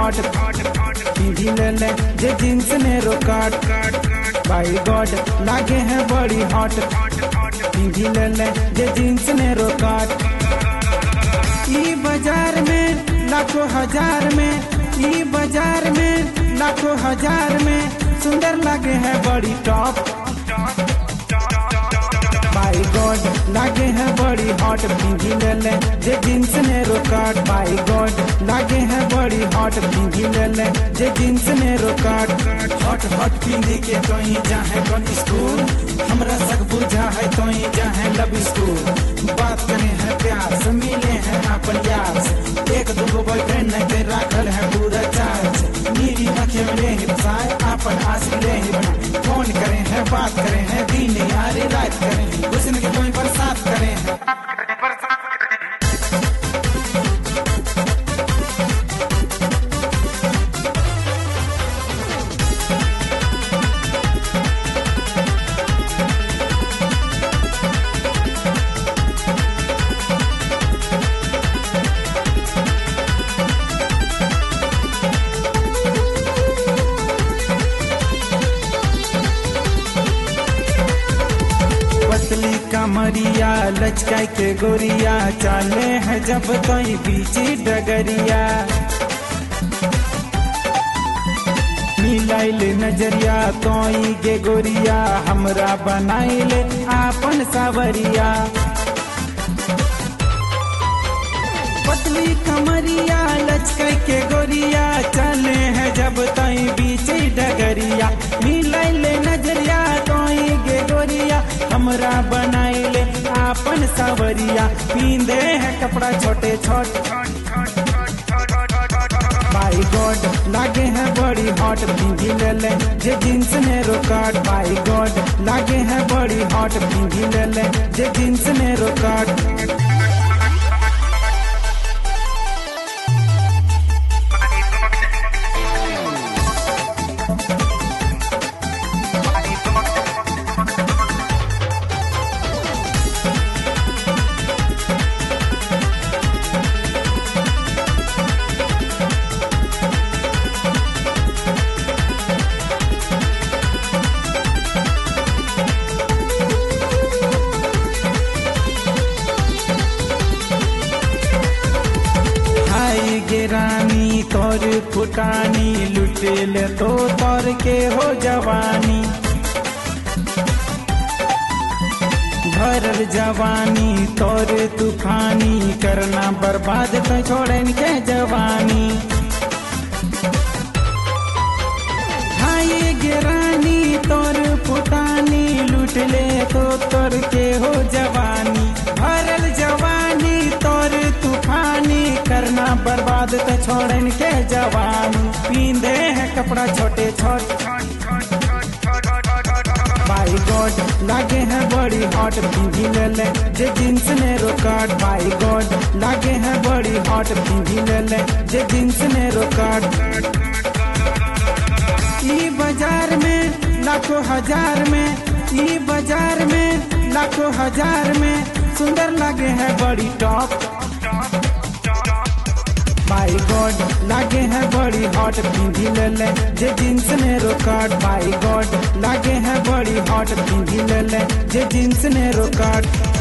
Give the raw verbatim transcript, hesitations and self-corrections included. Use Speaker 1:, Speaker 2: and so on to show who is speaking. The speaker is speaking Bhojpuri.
Speaker 1: हॉट पिंधी ले ले जे जींस ने रोकाट बाई गॉड लागे हैं बड़ी हॉट पिंधी ले ले जे जींस ने रोकाट। ई बाजार में लाखों हजार में, ई बाजार में लाखों हजार में सुंदर लागे है बड़ी टॉप बाई गॉड लागे है बड़ी हॉट पिंधी ले ले जे जींस ने रोकाट बाई गॉड लागे है बड़ी हॉट पिंधी ले ले जे जींस ने रोकाट।
Speaker 2: हॉट हॉट पिंधी के तोई जाहे कौन स्कूल हमरा सक बुझा है तोई जाहे लब स्कूल। बात करे है प्यार से मिले हैं अपन यार से एक दूगो बॉयफ्रेंड के राखल है पूरा चार्ज। नीली आंखें में ले ही बसाए अपन आशिक ले ही बनाए फोन करे हैं बात करे हैं दिन यार रात करे हैं हुस्न के तोई बरसात करे हैं।
Speaker 1: पतली कमरिया लचकाई के गोरिया चाले है जब तोई बीची डगरिया। मिलाइल नजरिया तोई गे गोरिया हमरा बनाइल आपन सावरिया। पतली कमरिया लचकाई के गोरिया चले है जब तोई बीची डगरिया। मिलाइल नजरिया तोई गे गोरिया हमरा बनाइले आपन सावरिया। पींदे है कपड़ा छोटे छोट बाई गॉड लागे है बड़ी हॉट पिंधी ले ले जे जींस ने रोकाट बाई गॉड लागे है बड़ी हॉट पिंधी ले ले जे जींस ने रोकाट। गे रानी तोर फुटानी लुटेल तो तोर के हो जवानी। भरल जवानी तोर तूफानी करना बर्बाद तो छोड़न के जवानी। हाय गे रानी तोर फुटानी लुटले तो तोर के हो जवानी। भरल जवानी तोर तूफानी करना बर्बाद तो छोड़न के जवानी। पींदे है कपड़ा छोटे छोट बाई गॉड लागे है बड़ी हॉट पिंधी ले ले जे जींस ने रोकाट बाई गॉड लागे है बड़ी हॉट पिंधी ले ले जे जींस ने रोकाट। ई बाजार में लाखों हजार में, ई बाजार में लाखों हजार में सुंदर लागे है बड़ी टॉप बाई गॉड लागे है बड़ी हॉट पिंधी ले ले जे जींस ने रोकाट बाई गॉड लागे है बड़ी हॉट पिंधी ले ले जे जींस ने रोकाट।